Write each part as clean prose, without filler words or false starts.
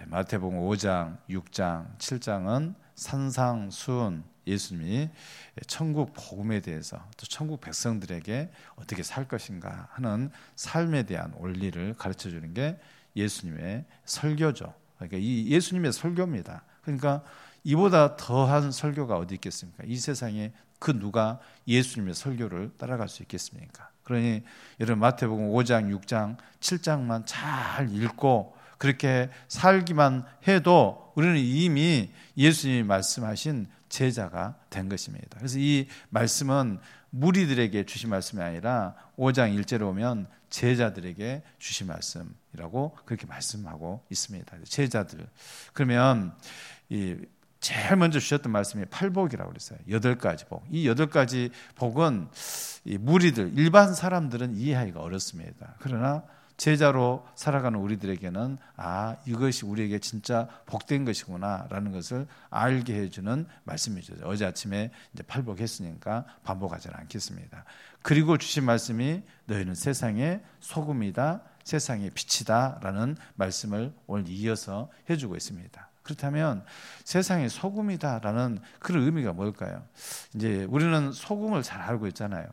마태복음 5장, 6장, 7장은 산상수훈, 예수님이 천국 복음에 대해서 또 천국 백성들에게 어떻게 살 것인가 하는 삶에 대한 원리를 가르쳐 주는 게 예수님의 설교죠. 그러니까 이 예수님의 설교입니다. 그러니까 이보다 더한 설교가 어디 있겠습니까? 이 세상에 그 누가 예수님의 설교를 따라갈 수 있겠습니까? 그러니 여러분 마태복음 5장, 6장, 7장만 잘 읽고 그렇게 살기만 해도 우리는 이미 예수님이 말씀하신 제자가 된 것입니다. 그래서 이 말씀은 무리들에게 주신 말씀이 아니라 5장 1절에 보면 제자들에게 주신 말씀이라고 그렇게 말씀하고 있습니다. 제자들. 그러면 이 제일 먼저 주셨던 말씀이 팔복이라고 그랬어요. 8가지 복. 이 8가지 복은 이 무리들, 일반 사람들은 이해하기가 어렵습니다. 그러나 제자로 살아가는 우리들에게는 이것이 우리에게 진짜 복된 것이구나라는 것을 알게 해주는 말씀이죠. 어제 아침에 이제 팔복했으니까 반복하지 않겠습니다. 그리고 주신 말씀이 너희는 세상의 소금이다, 세상의 빛이다라는 말씀을 오늘 이어서 해주고 있습니다. 그렇다면 세상의 소금이다라는 그런 의미가 뭘까요? 이제 우리는 소금을 잘 알고 있잖아요.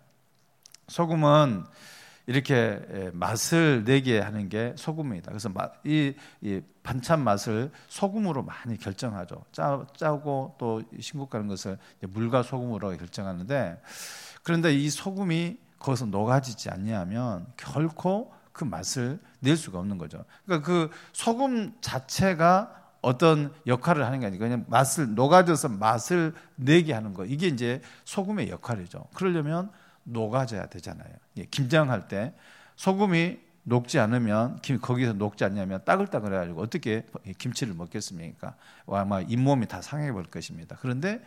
소금은 이렇게 맛을 내게 하는 게 소금입니다. 그래서 이 반찬 맛을 소금으로 많이 결정하죠. 짜고 또 싱겁고 하는 것을 물과 소금으로 결정하는데, 그런데 이 소금이 거기서 녹아지지 않냐면 결코 그 맛을 낼 수가 없는 거죠. 그러니까 그 소금 자체가 어떤 역할을 하는 게 아니고 그냥 맛을 녹아져서 맛을 내게 하는 거, 이게 이제 소금의 역할이죠. 그러려면 녹아져야 되잖아요. 김장할 때 소금이 녹지 않으면, 거기서 녹지 않냐면 따글따글해가지고 어떻게 김치를 먹겠습니까? 아마 잇몸이 다 상해버릴 것입니다. 그런데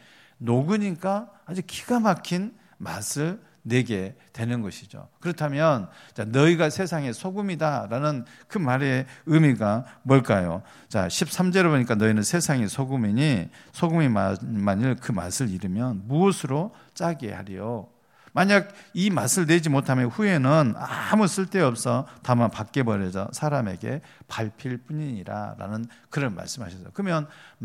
녹으니까 아주 기가 막힌 맛을 내게 되는 것이죠. 그렇다면 너희가 세상의 소금이다라는 그 말의 의미가 뭘까요? 자, 13절에 보니까 너희는 세상의 소금이니 소금이 만일 그 맛을 잃으면 무엇으로 짜게 하리요? 만약 이 맛을 내지 못하면 후에는 아무 쓸데없어 다만 밖에 버려져 사람에게 밟힐 뿐이니라 라는 그런 말씀하셨어요. 그러면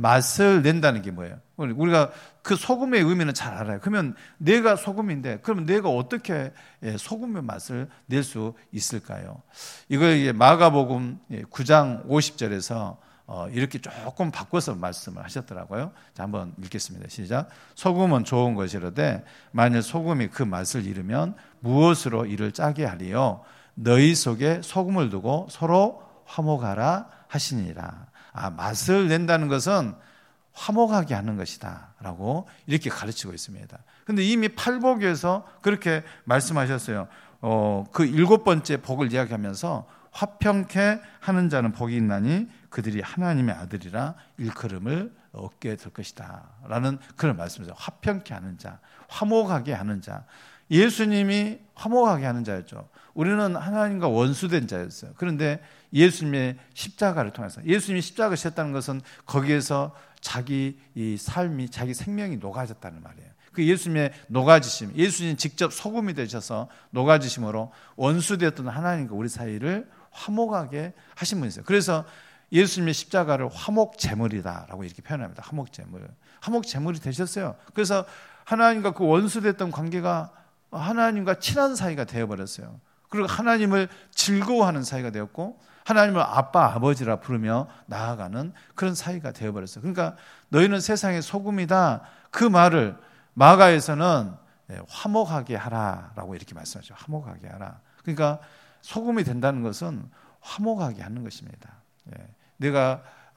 맛을 낸다는 게 뭐예요? 우리가 그 소금의 의미는 잘 알아요. 그러면 내가 소금인데 그러면 내가 어떻게 소금의 맛을 낼 수 있을까요? 이걸 마가복음 9장 50절에서 이렇게 조금 바꿔서 말씀을 하셨더라고요. 자, 한번 읽겠습니다. 시작. 소금은 좋은 것이로되 만일 소금이 그 맛을 잃으면 무엇으로 이를 짜게 하리요? 너희 속에 소금을 두고 서로 화목하라 하시니라. 맛을 낸다는 것은 화목하게 하는 것이다 라고 이렇게 가르치고 있습니다. 그런데 이미 팔복에서 그렇게 말씀하셨어요. 그 7번째 복을 이야기하면서 화평케 하는 자는 복이 있나니 그들이 하나님의 아들이라 일컬음을 얻게 될 것이다 라는 그런 말씀이죠. 화평케 하는 자, 화목하게 하는 자. 예수님이 화목하게 하는 자였죠. 우리는 하나님과 원수된 자였어요. 그런데 예수님의 십자가를 통해서, 예수님이 십자가를 지셨다는 것은 거기에서 자기 이 삶이, 자기 생명이 녹아졌다는 말이에요. 그 예수님의 녹아지심, 예수님 직접 소금이 되셔서 녹아지심으로 원수되었던 하나님과 우리 사이를 화목하게 하신 분이세요. 그래서 예수님의 십자가를 화목제물이다라고 이렇게 표현합니다. 화목제물. 화목제물이 되셨어요. 그래서 하나님과 그 원수됐던 관계가 하나님과 친한 사이가 되어버렸어요. 그리고 하나님을 즐거워하는 사이가 되었고 하나님을 아빠, 아버지라 부르며 나아가는 그런 사이가 되어버렸어요. 그러니까 너희는 세상의 소금이다. 그 말을 마가에서는 화목하게 하라라고 이렇게 말씀하죠. 화목하게 하라. 그러니까 소금이 된다는 것은 화목하게 하는 것입니다. 내가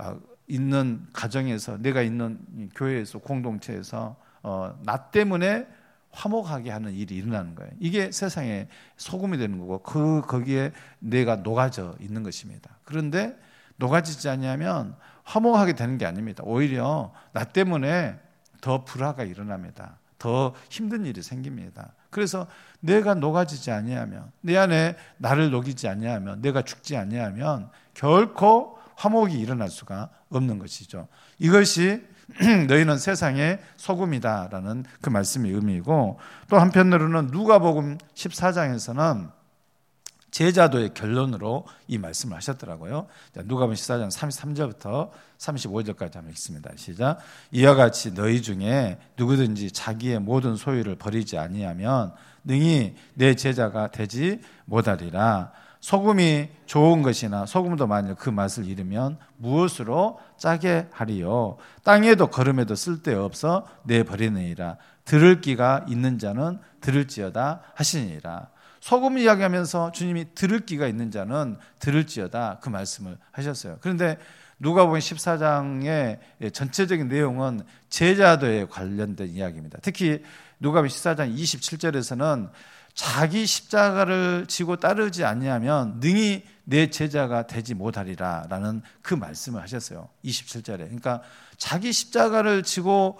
있는 가정에서, 내가 있는 교회에서, 공동체에서 나 때문에 화목하게 하는 일이 일어나는 거예요. 이게 세상에 소금이 되는 거고 거기에 내가 녹아져 있는 것입니다. 그런데 녹아지지 않으면 화목하게 되는 게 아닙니다. 오히려 나 때문에 더 불화가 일어납니다. 더 힘든 일이 생깁니다. 그래서 내가 녹아지지 아니하면, 내 안에 나를 녹이지 아니하면, 내가 죽지 아니하면 결코 화목이 일어날 수가 없는 것이죠. 이것이 너희는 세상의 소금이다라는 그 말씀의 의미이고, 또 한편으로는 누가복음 14장에서는 제자도의 결론으로 이 말씀을 하셨더라고요. 누가복음 14장 33절부터 35절까지 한번 읽습니다. 시작. 이와 같이 너희 중에 누구든지 자기의 모든 소유를 버리지 아니하면 능히 내 제자가 되지 못하리라. 소금이 좋은 것이나 소금도 만일 그 맛을 잃으면 무엇으로 짜게 하리요. 땅에도 거름에도 쓸데없어 내버리느니라. 들을 귀가 있는 자는 들을지어다 하시니라. 소금 이야기하면서 주님이 들을 귀가 있는 자는 들을지어다 그 말씀을 하셨어요. 그런데 누가복음 14장의 전체적인 내용은 제자도에 관련된 이야기입니다. 특히 누가복음 14장 27절에서는 자기 십자가를 지고 따르지 아니하면 능히 내 제자가 되지 못하리라라는 그 말씀을 하셨어요. 27절에. 그러니까 자기 십자가를 지고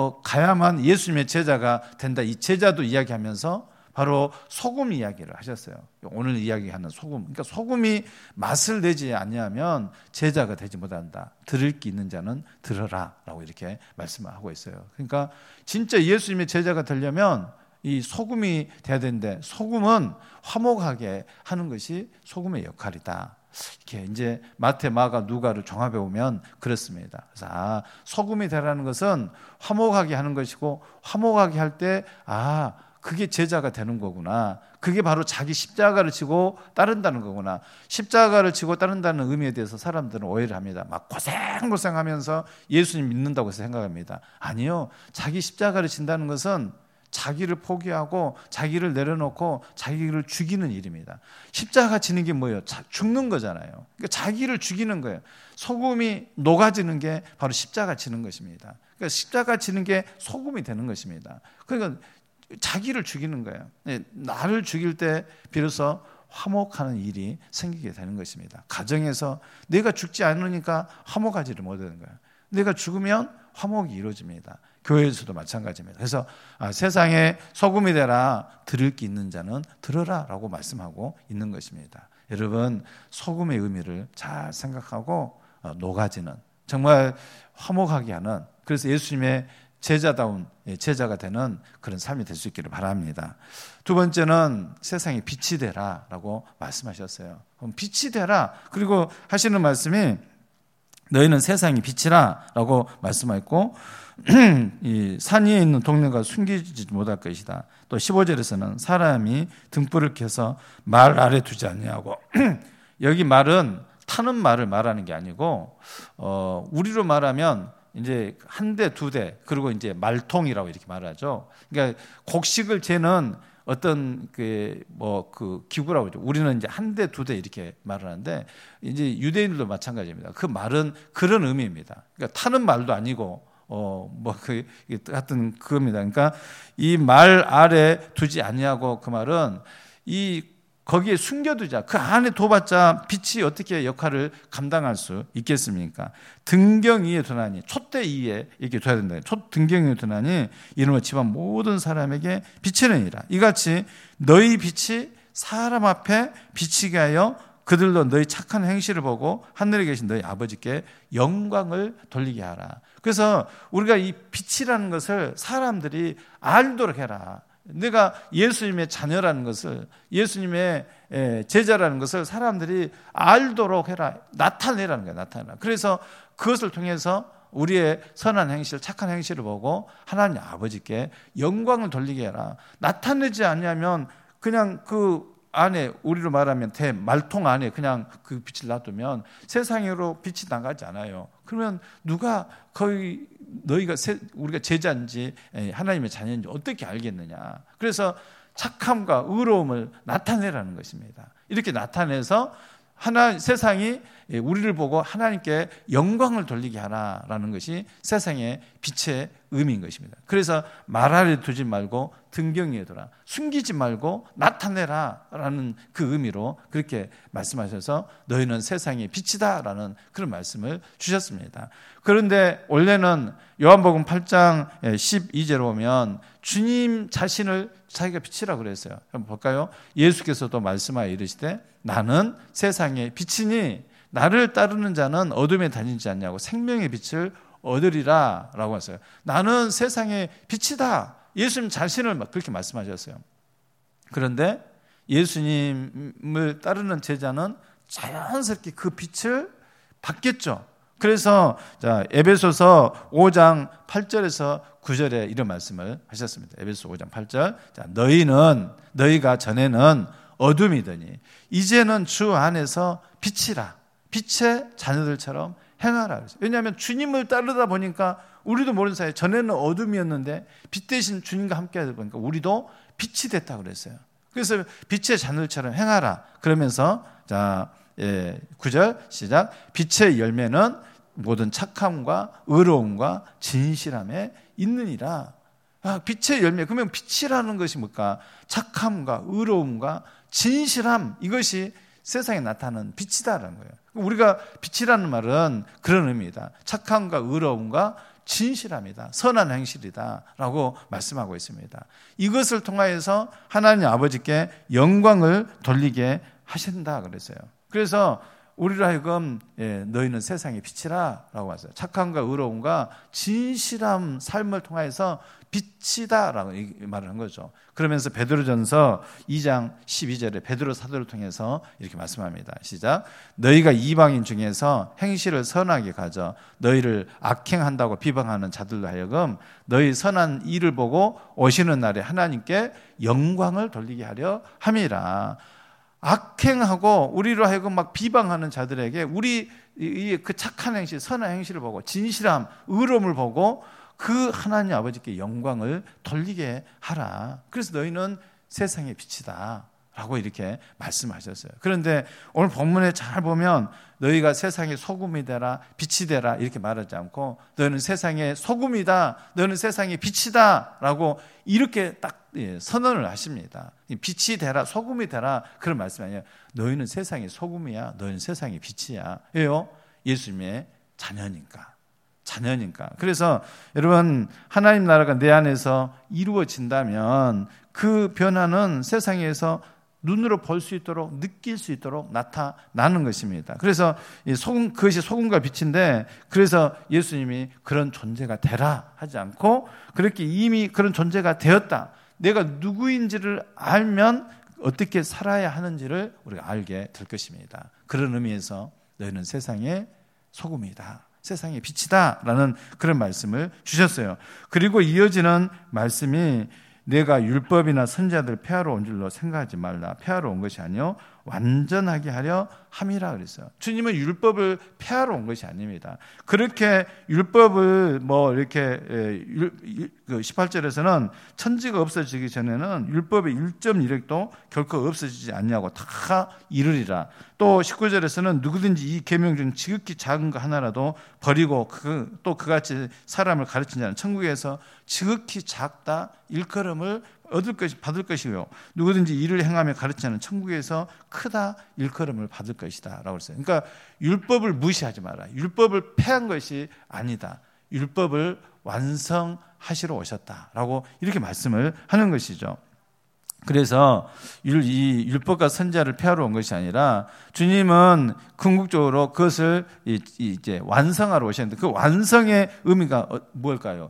가야만 예수님의 제자가 된다. 이 제자도 이야기하면서 바로 소금 이야기를 하셨어요. 오늘 이야기하는 소금. 그러니까 소금이 맛을 내지 아니하면 제자가 되지 못한다. 들을 귀 있는 자는 들어라라고 이렇게 말씀을 하고 있어요. 그러니까 진짜 예수님의 제자가 되려면 이 소금이 돼야 되는데 소금은 화목하게 하는 것이 소금의 역할이다. 이렇게 이제 마태, 마가, 누가를 종합해 보면 그렇습니다. 그래서 소금이 되라는 것은 화목하게 하는 것이고 화목하게 할 때 그게 제자가 되는 거구나. 그게 바로 자기 십자가를 지고 따른다는 거구나. 십자가를 지고 따른다는 의미에 대해서 사람들은 오해를 합니다. 막 고생하면서 예수님 믿는다고 생각합니다. 아니요. 자기 십자가를 진다는 것은 자기를 포기하고 자기를 내려놓고 자기를 죽이는 일입니다. 십자가 지는 게 뭐예요? 죽는 거잖아요. 그러니까 자기를 죽이는 거예요. 소금이 녹아지는 게 바로 십자가 지는 것입니다. 그러니까 십자가 지는 게 소금이 되는 것입니다. 그러니까 자기를 죽이는 거예요. 나를 죽일 때 비로소 화목하는 일이 생기게 되는 것입니다. 가정에서 내가 죽지 않으니까 화목하지를 못하는 거예요. 내가 죽으면 화목이 이루어집니다. 교회에서도 마찬가지입니다. 그래서 세상에 소금이 되라, 들을 귀 있는 자는 들어라 라고 말씀하고 있는 것입니다. 여러분, 소금의 의미를 잘 생각하고 녹아지는, 정말 화목하게 하는, 그래서 예수님의 제자다운 제자가 되는 그런 삶이 될 수 있기를 바랍니다. 두 번째는 세상에 빛이 되라 라고 말씀하셨어요. 그럼 빛이 되라, 그리고 하시는 말씀이 너희는 세상의 빛이라 라고 말씀하셨고, 이 산 위에 있는 동네가 숨기지 못할 것이다. 또 15절에서는 사람이 등불을 켜서 말 아래 두지 않냐고. 여기 말은 타는 말을 말하는 게 아니고 우리로 말하면 이제 한 대, 두 대, 그리고 이제 말통이라고 이렇게 말하죠. 그러니까 곡식을 재는 어떤 그 기구라고 하죠. 우리는 이제 한 대, 두 대 이렇게 말을 하는데 이제 유대인들도 마찬가지입니다. 그 말은 그런 의미입니다. 그러니까 타는 말도 아니고 같은 그겁니다. 그러니까 이 말 아래 두지 아니하고, 그 말은 거기에 숨겨두자. 그 안에 둬봤자 빛이 어떻게 역할을 감당할 수 있겠습니까? 등경 위에 두나니, 촛대 위에 이렇게 둬야 된다. 등경 위에 두나니 이름을 집안 모든 사람에게 비치느니라. 이같이 너희 빛이 사람 앞에 비치게 하여 그들도 너희 착한 행실을 보고 하늘에 계신 너희 아버지께 영광을 돌리게 하라. 그래서 우리가 이 빛이라는 것을 사람들이 알도록 해라. 내가 예수님의 자녀라는 것을, 예수님의 제자라는 것을 사람들이 알도록 해라. 나타내라는 거야, 나타내라. 그래서 그것을 통해서 우리의 선한 행실, 착한 행실을 보고 하나님 아버지께 영광을 돌리게 해라. 나타내지 않으면 그냥 그 안에, 우리로 말하면 말통 안에 그냥 그 빛을 놔두면 세상으로 빛이 나가지 않아요. 그러면 누가 우리가 제자인지 하나님의 자녀인지 어떻게 알겠느냐. 그래서 착함과 의로움을 나타내라는 것입니다. 이렇게 나타내서 세상이 우리를 보고 하나님께 영광을 돌리게 하라라는 것이 세상의 빛의 의미인 것입니다. 그래서 말 아래 두지 말고 등경 위에 두라. 숨기지 말고 나타내라라는 그 의미로 그렇게 말씀하셔서 너희는 세상의 빛이다라는 그런 말씀을 주셨습니다. 그런데 원래는 요한복음 8장 12절에 보면 주님 자신을 자기가 빛이라고 그랬어요. 한번 볼까요? 예수께서도 말씀하여 이르시되 나는 세상의 빛이니 나를 따르는 자는 어둠에 다니지 않냐고 생명의 빛을 얻으리라 라고 했어요. 나는 세상의 빛이다. 예수님 자신을 그렇게 말씀하셨어요. 그런데 예수님을 따르는 제자는 자연스럽게 그 빛을 받겠죠. 그래서 에베소서 5장 8절에서 9절에 이런 말씀을 하셨습니다. 에베소 5장 8절. 너희가 전에는 어둠이더니 이제는 주 안에서 빛이라. 빛의 자녀들처럼 행하라. 왜냐하면 주님을 따르다 보니까 우리도 모르는 사이에 전에는 어둠이었는데 빛 대신 주님과 함께 하다 보니까 우리도 빛이 됐다고 그랬어요. 그래서 빛의 자녀들처럼 행하라. 그러면서 9절 시작. 빛의 열매는 모든 착함과 의로움과 진실함에 있느니라. 빛의 열매. 그러면 빛이라는 것이 뭘까? 착함과 의로움과 진실함, 이것이 세상에 나타나는 빛이다라는 거예요. 우리가 빛이라는 말은 그런 의미이다. 착함과 의로움과 진실함이다. 선한 행실이다 라고 말씀하고 있습니다. 이것을 통하여서 하나님 아버지께 영광을 돌리게 하신다 그랬어요. 그래서 우리로 하여금 너희는 세상의 빛이라 라고 하셨어요. 착함과 의로움과 진실한 삶을 통해서 빛이다 라고 말을 한 거죠. 그러면서 베드로전서 2장 12절에 베드로 사도를 통해서 이렇게 말씀합니다. 시작. 너희가 이방인 중에서 행실을 선하게 가져 너희를 악행한다고 비방하는 자들로 하여금 너희 선한 일을 보고 오시는 날에 하나님께 영광을 돌리게 하려 함이라. 악행하고 우리로 하여금 막 비방하는 자들에게 우리 그 착한 행실, 선한 행실을 보고 진실함, 의로움을 보고 그 하나님 아버지께 영광을 돌리게 하라. 그래서 너희는 세상의 빛이다 라고 이렇게 말씀하셨어요. 그런데 오늘 본문에 잘 보면 너희가 세상의 소금이 되라, 빛이 되라 이렇게 말하지 않고 너희는 세상의 소금이다, 너희는 세상의 빛이다 라고 이렇게 딱 선언을 하십니다. 빛이 되라, 소금이 되라 그런 말씀이 아니에요. 너희는 세상의 소금이야, 너희는 세상의 빛이야. 왜요? 예수님의 자녀니까. 그래서 여러분, 하나님 나라가 내 안에서 이루어진다면 그 변화는 세상에서 눈으로 볼 수 있도록, 느낄 수 있도록 나타나는 것입니다. 그래서 그것이 소금과 빛인데, 그래서 예수님이 그런 존재가 되라 하지 않고 그렇게 이미 그런 존재가 되었다, 내가 누구인지를 알면 어떻게 살아야 하는지를 우리가 알게 될 것입니다. 그런 의미에서 너희는 세상의 소금이다, 세상의 빛이다 라는 그런 말씀을 주셨어요. 그리고 이어지는 말씀이 내가 율법이나 선지자들을 폐하러 온 줄로 생각하지 말라. 폐하러 온 것이 아니요 완전하게 하려 함이라 그랬어요. 주님은 율법을 폐하러 온 것이 아닙니다. 그렇게 율법을 이렇게 18절에서는 천지가 없어지기 전에는 율법의 1.1획도 결코 없어지지 않냐고 다 이르리라. 또 19절에서는 누구든지 이 계명 중 지극히 작은 거 하나라도 버리고 또 그같이 사람을 가르친 자는 천국에서 지극히 작다 일컬음을 받을 것이고요. 누구든지 이를 행하며 가르치는 천국에서 크다 일컬음을 받을 것이다 라고 했어요. 그러니까 율법을 무시하지 마라. 율법을 폐한 것이 아니다. 율법을 완성하시러 오셨다라고 이렇게 말씀을 하는 것이죠. 그래서 이 율법과 선지자를 폐하러 온 것이 아니라 주님은 궁극적으로 그것을 이제 완성하러 오셨는데 그 완성의 의미가 뭘까요?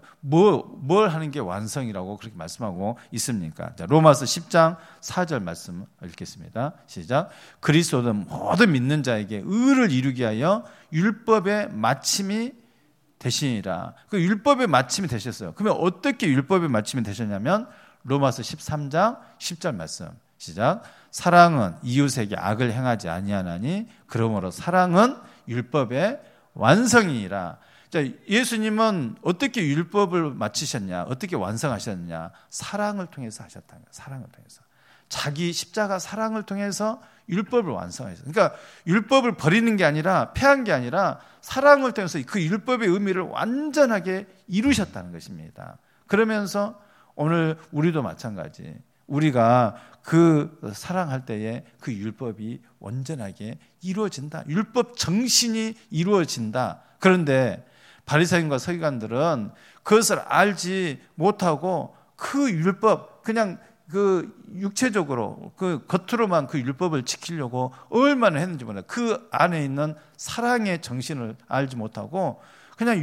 뭘 하는 게 완성이라고 그렇게 말씀하고 있습니까? 자, 로마서 10장 4절 말씀 읽겠습니다. 시작. 그리스도는 모든 믿는 자에게 의를 이루게 하여 율법의 마침이 되시니라. 그 율법의 마침이 되셨어요. 그러면 어떻게 율법의 마침이 되셨냐면 로마서 13장 10절 말씀 시작. 사랑은 이웃에게 악을 행하지 아니하나니 그러므로 사랑은 율법의 완성이니라. 자, 예수님은 어떻게 율법을 마치셨냐, 어떻게 완성하셨느냐? 사랑을 통해서 하셨다는 거예요. 사랑을 통해서. 자기 십자가 사랑을 통해서 율법을 완성하셨어요. 그러니까 율법을 버리는 게 아니라, 폐한 게 아니라 사랑을 통해서 그 율법의 의미를 완전하게 이루셨다는 것입니다. 그러면서 오늘 우리도 마찬가지. 우리가 그 사랑할 때에 그 율법이 온전하게 이루어진다. 율법 정신이 이루어진다. 그런데 바리새인과 서기관들은 그것을 알지 못하고 그 율법 그냥 그 육체적으로 그 겉으로만 그 율법을 지키려고 얼마나 했는지 몰라요. 그 안에 있는 사랑의 정신을 알지 못하고 그냥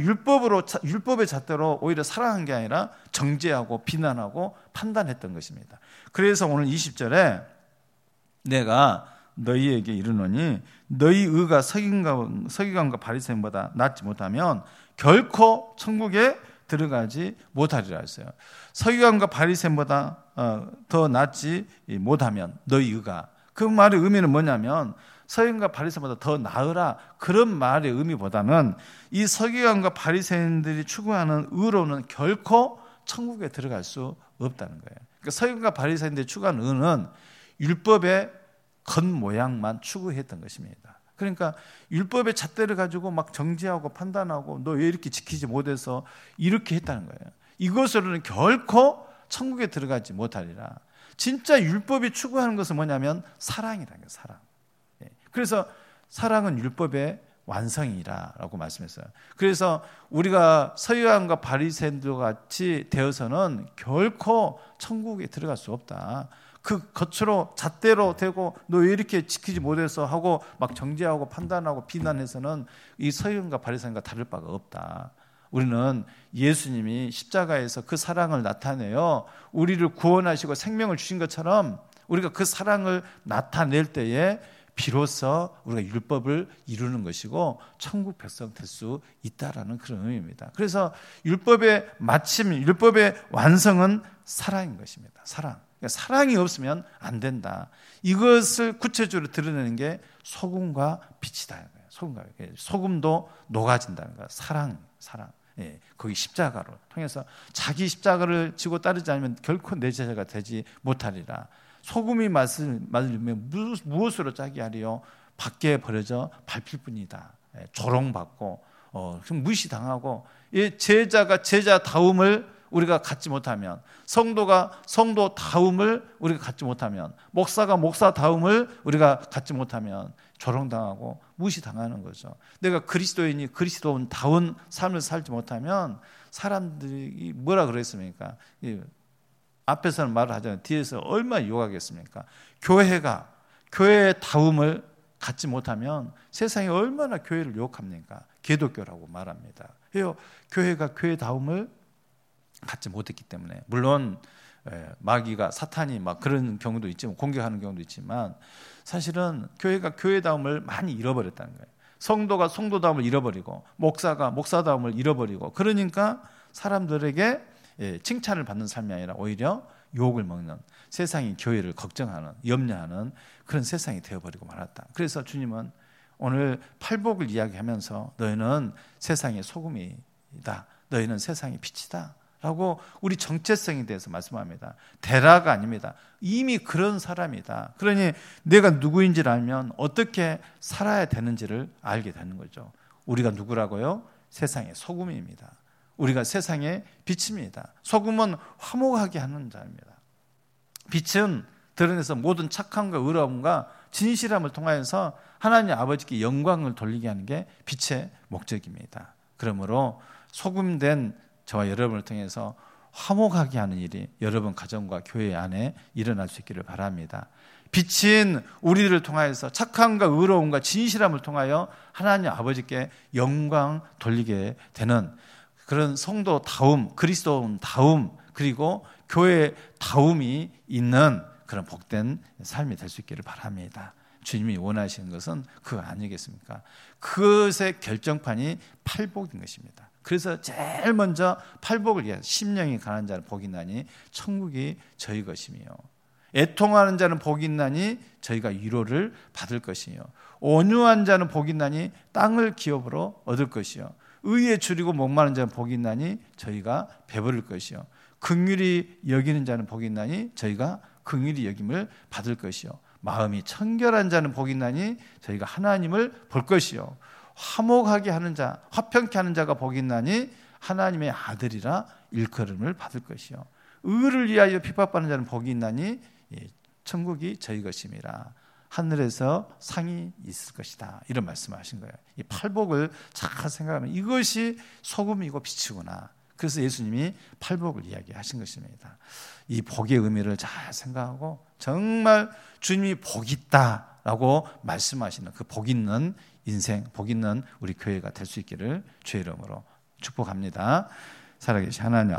율법의 잣대로 오히려 사랑한 게 아니라 정죄하고 비난하고 판단했던 것입니다. 그래서 오늘 20절에 내가 너희에게 이르노니 너희 의가 서기관과 바리새인보다 낫지 못하면 결코 천국에 들어가지 못하리라 했어요. 서기관과 바리새인보다 더 낫지 못하면 너희 의가, 그 말의 의미는 뭐냐면 서기관과 바리새인보다 더 나으라, 그런 말의 의미보다는 이 서기관과 바리새인들이 추구하는 의로는 결코 천국에 들어갈 수 없다는 거예요. 그러니까 서기관과 바리새인들이 추구하는 의는 율법의 겉모양만 추구했던 것입니다. 그러니까 율법의 잣대를 가지고 막 정죄하고 판단하고 너 왜 이렇게 지키지 못해서 이렇게 했다는 거예요. 이것으로는 결코 천국에 들어가지 못하리라. 진짜 율법이 추구하는 것은 뭐냐면 사랑이라는 거예요. 사랑. 그래서 사랑은 율법의 완성이라고 말씀했어요. 그래서 우리가 서기관과 바리새인들 같이 되어서는 결코 천국에 들어갈 수 없다. 그 겉으로 잣대로 되고 너 왜 이렇게 지키지 못해서 하고 막 정죄하고 판단하고 비난해서는 이 서기관과 바리새인과 다를 바가 없다. 우리는 예수님이 십자가에서 그 사랑을 나타내어 우리를 구원하시고 생명을 주신 것처럼 우리가 그 사랑을 나타낼 때에 비로소 우리가 율법을 이루는 것이고 천국 백성 될 수 있다라는 그런 의미입니다. 그래서 율법의 마침, 율법의 완성은 사랑인 것입니다. 사랑. 그러니까 사랑이 없으면 안 된다. 이것을 구체적으로 드러내는 게 소금과 빛이다. 소금도 녹아진다는 거야. 사랑. 예, 거기 십자가로 통해서 자기 십자가를 지고 따르지 않으면 결코 내 제자가 되지 못하리라. 소금이 맛을 맡으면 무엇으로 짜게 하리요? 밖에 버려져 밟힐 뿐이다. 조롱받고 무시당하고, 제자가 제자다움을 우리가 갖지 못하면, 성도가 성도다움을 우리가 갖지 못하면, 목사가 목사다움을 우리가 갖지 못하면 조롱당하고 무시당하는 거죠. 내가 그리스도인이 그리스도인다운 삶을 살지 못하면 사람들이 뭐라 그랬습니까? 앞에서는 말을 하잖아요. 뒤에서 얼마나 욕하겠습니까? 교회가 교회의 다움을 갖지 못하면 세상이 얼마나 교회를 욕합니까? 개독교라고 말합니다. 왜요? 교회가 교회 다움을 갖지 못했기 때문에. 물론 마귀가, 사탄이 막 그런 경우도 있지만, 공격하는 경우도 있지만, 사실은 교회가 교회다움을 많이 잃어버렸다는 거예요. 성도가 성도다움을 잃어버리고, 목사가 목사다움을 잃어버리고, 그러니까 사람들에게 칭찬을 받는 삶이 아니라 오히려 욕을 먹는, 세상이 교회를 걱정하는, 염려하는 그런 세상이 되어버리고 말았다. 그래서 주님은 오늘 팔복을 이야기하면서 너희는 세상의 소금이다, 너희는 세상의 빛이다 라고 우리 정체성에 대해서 말씀합니다. 대라가 아닙니다. 이미 그런 사람이다. 그러니 내가 누구인지를 알면 어떻게 살아야 되는지를 알게 되는 거죠. 우리가 누구라고요? 세상의 소금입니다. 우리가 세상의 빛입니다. 소금은 화목하게 하는 자입니다. 빛은 드러내서 모든 착함과 의로움과 진실함을 통하여서 하나님 아버지께 영광을 돌리게 하는 게 빛의 목적입니다. 그러므로 소금된 저와 여러분을 통해서 화목하게 하는 일이 여러분 가정과 교회 안에 일어날 수 있기를 바랍니다. 빛인 우리들을 통하여서 착함과 의로움과 진실함을 통하여 하나님 아버지께 영광 돌리게 되는 그런 성도다움, 그리스도다움, 그리고 교회다움이 있는 그런 복된 삶이 될 수 있기를 바랍니다. 주님이 원하시는 것은 그거 아니겠습니까? 그것의 결정판이 팔복인 것입니다. 그래서 제일 먼저 팔복을 위해 심령이 가난한 자는 복이 있나니 천국이 저희 것이며, 애통하는 자는 복이 있나니 저희가 위로를 받을 것이며, 온유한 자는 복이 있나니 땅을 기업으로 얻을 것이요, 의에 줄이고 목마른 자는 복이 있나니 저희가 배부를 것이요, 긍휼히 여기는 자는 복이 있나니 저희가 긍휼히 여김을 받을 것이요, 마음이 청결한 자는 복이 있나니 저희가 하나님을 볼 것이요, 화목하게 하는 자, 화평케 하는 자가 복이 있나니 하나님의 아들이라 일컬음을 받을 것이요, 의를 위하여 핍박받는 자는 복이 있나니 천국이 저희 것임이라, 하늘에서 상이 있을 것이다. 이런 말씀을 하신 거예요. 이 팔복을 잘 생각하면 이것이 소금이고 빛이구나. 그래서 예수님이 팔복을 이야기하신 것입니다. 이 복의 의미를 잘 생각하고 정말 주님이 복 있다라고 말씀하시는 그 복 있는 인생, 복 있는 우리 교회가 될 수 있기를 주의 이름으로 축복합니다. 살아계신 하나님